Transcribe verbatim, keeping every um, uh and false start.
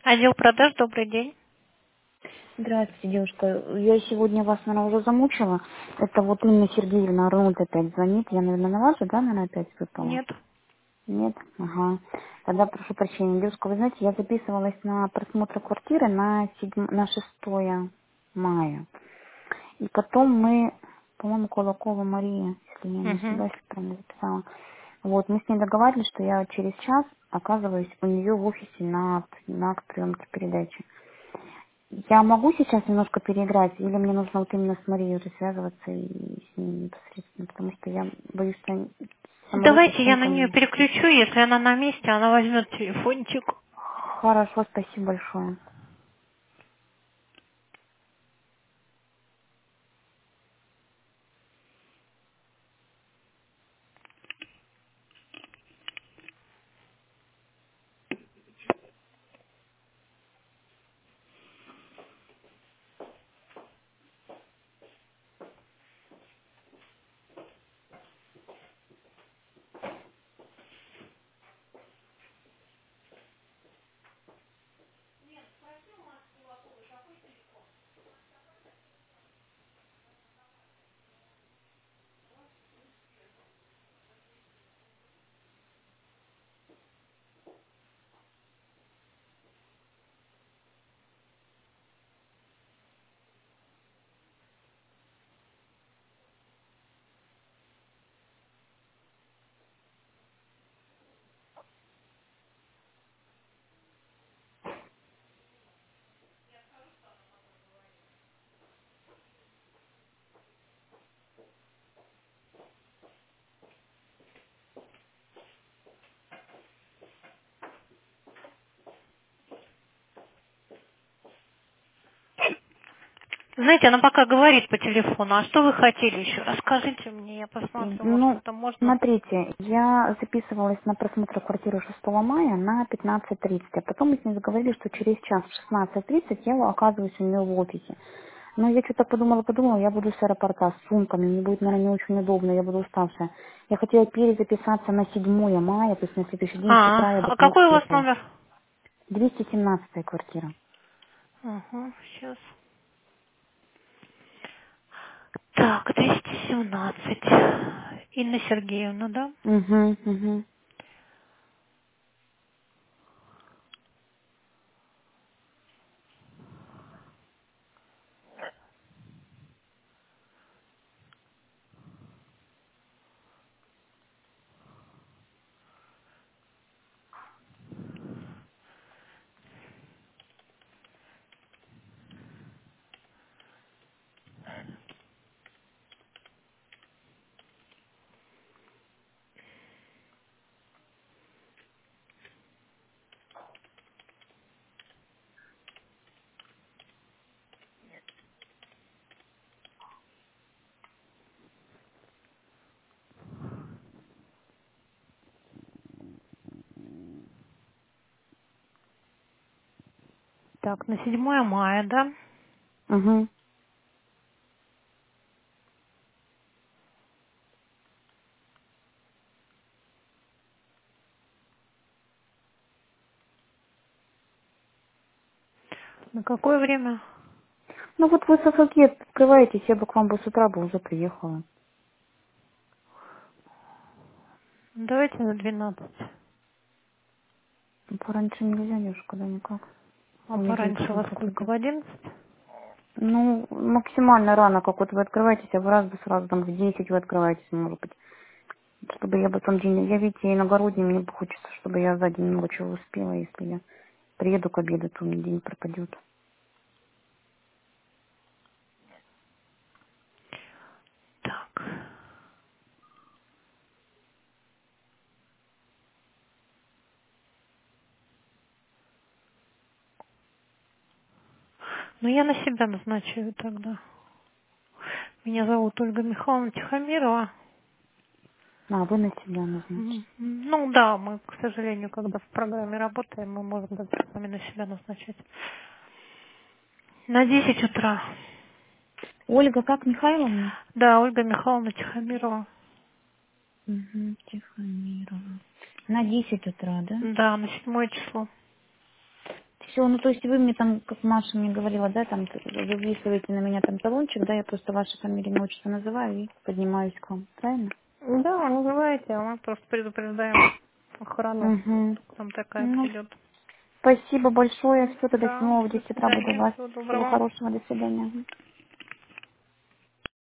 Отдел продаж, добрый день. Здравствуйте, девушка. Я сегодня вас, наверное, уже замучила. Это вот Инна Сергеевна Арнольд опять звонит. Я, наверное, на вас же, да, наверное, опять выпала? Нет. Нет? Ага. Тогда прошу прощения. Девушка, вы знаете, я записывалась на просмотр квартиры на, седьм... на шестое мая. И потом мы, по-моему, Кулакова Мария, если я не Угу. ошибаюсь, правильно записала. Вот, мы с ней договаривались, что я через час оказываюсь у нее в офисе на, на акт приемки передачи. Я могу сейчас немножко переиграть, или мне нужно вот именно с Марией уже связываться и с ней непосредственно, потому что я боюсь, что они в самолете Давайте с я на нее сумками. переключу, если она на месте, она возьмет телефончик. Хорошо, спасибо большое. Знаете, она пока говорит по телефону. А что вы хотели еще? Расскажите мне, я И, посмотрю, может, ну, что-то можно. смотрите, я записывалась на просмотр квартиры шестого мая на пятнадцать тридцать, а потом мы с ней договорились, что через час в шестнадцать тридцать я оказываюсь у нее в офисе. Но я что-то подумала, подумала, я буду с аэропорта с сумками, мне будет, наверное, не очень удобно, я буду уставшая. Я хотела перезаписаться на седьмое мая, то есть на следующий день с А, утра я бы а к ней какой у вас съездила. номер? двести семнадцатая квартира. Угу, сейчас. Так, двести семнадцать. Инна Сергеевна, да? Угу, угу. Так, на седьмое мая, да? Угу. На какое время? Ну вот вы с Афаки открываетесь, я бы к вам бы с утра бы уже приехала. Давайте на двенадцать. Ну, пораньше нельзя, девушка, да никак. А У меня день пораньше потом во сколько? пропадет. В одиннадцать? Ну, максимально рано, как вот вы открываетесь, а в раз бы сразу там в десять вы открываетесь, может быть. Чтобы я бы в том день, я, видите, иногородний, мне бы хочется, чтобы я за день много чего успела, если я приеду к обеду, то у меня день пропадет. Так. Ну, я на себя назначаю тогда. Меня зовут Ольга Михайловна Тихомирова. А, вы на себя назначите. М, Ну да, мы, к сожалению, когда в программе работаем, мы можем даже сами на себя назначать. На десять утра. Ольга, как Михайловна? Да, Ольга Михайловна Тихомирова. Угу, Тихомирова. На десять утра, да? Да, на седьмое число. Все, ну то есть вы мне там, как Маша мне говорила, да, там вы выписываете на меня там талончик, да, я просто ваши фамилии, имя, отчество называю и поднимаюсь к вам, правильно? Да, называйте, а мы просто предупреждаем охрану, Угу. что к нам такая Ну, придет. спасибо большое, все, тогда Да, седьмого в до десять утра буду у свидания, вас. всего Всего доброго. хорошего, до свидания.